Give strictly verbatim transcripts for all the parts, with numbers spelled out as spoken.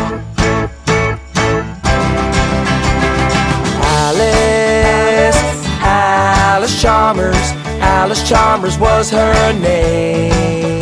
Alice, Alice Chalmers, Alice Chalmers was her name.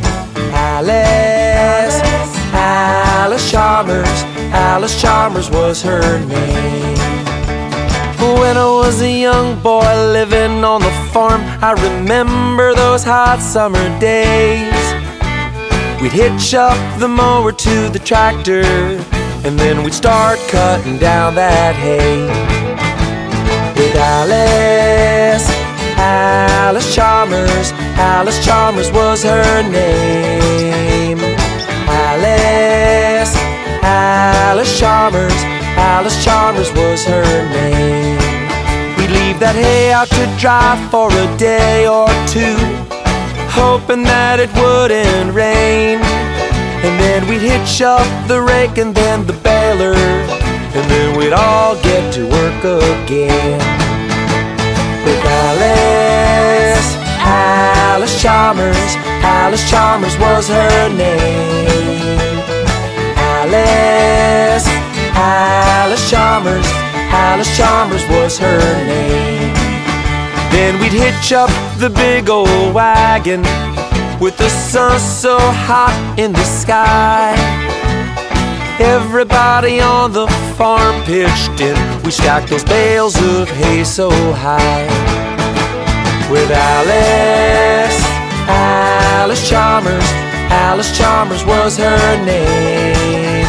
Alice, Alice Chalmers, Alice Chalmers was her name. When I was a young boy living on the farm, I remember those hot summer days. We'd hitch up the mower to the tractor, and then we'd start cutting down that hay. With Alice, Alice Chalmers, Alice Chalmers was her name. Alice, Alice Chalmers, Alice Chalmers was her name. We'd leave that hay out to dry for a day or two, hoping that it wouldn't rain. And then we'd hitch up the rake and then the baler, and then we'd all get to work again. With Alice, Alice Chalmers, Alice Chalmers was her name. Alice, Alice Chalmers, Alice Chalmers was her name. Then we'd hitch up the big old wagon with the sun so hot in the sky. Everybody on the farm pitched in. We stacked those bales of hay so high. With Alice, Alice Chalmers, Alice Chalmers was her name.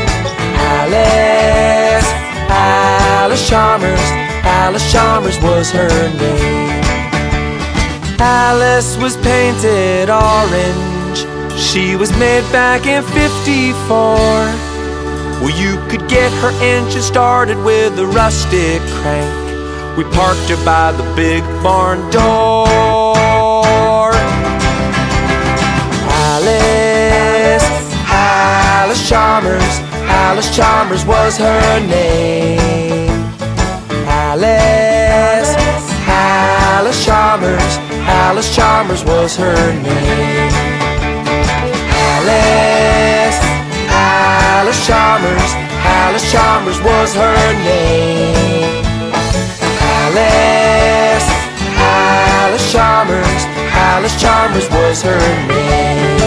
Alice, Alice Chalmers, Alice Chalmers was her name. Alice was painted orange. She was made back in fifty-four. Well, you could get her engine started with a rustic crank. We parked her by the big barn door. Alice, Alice Chalmers, Alice Chalmers was her name. Alice, Alice Chalmers, Alice Chalmers was her name. Alice, Alice Chalmers, Alice Chalmers was her name. Alice, Alice Chalmers, Alice Chalmers was her name.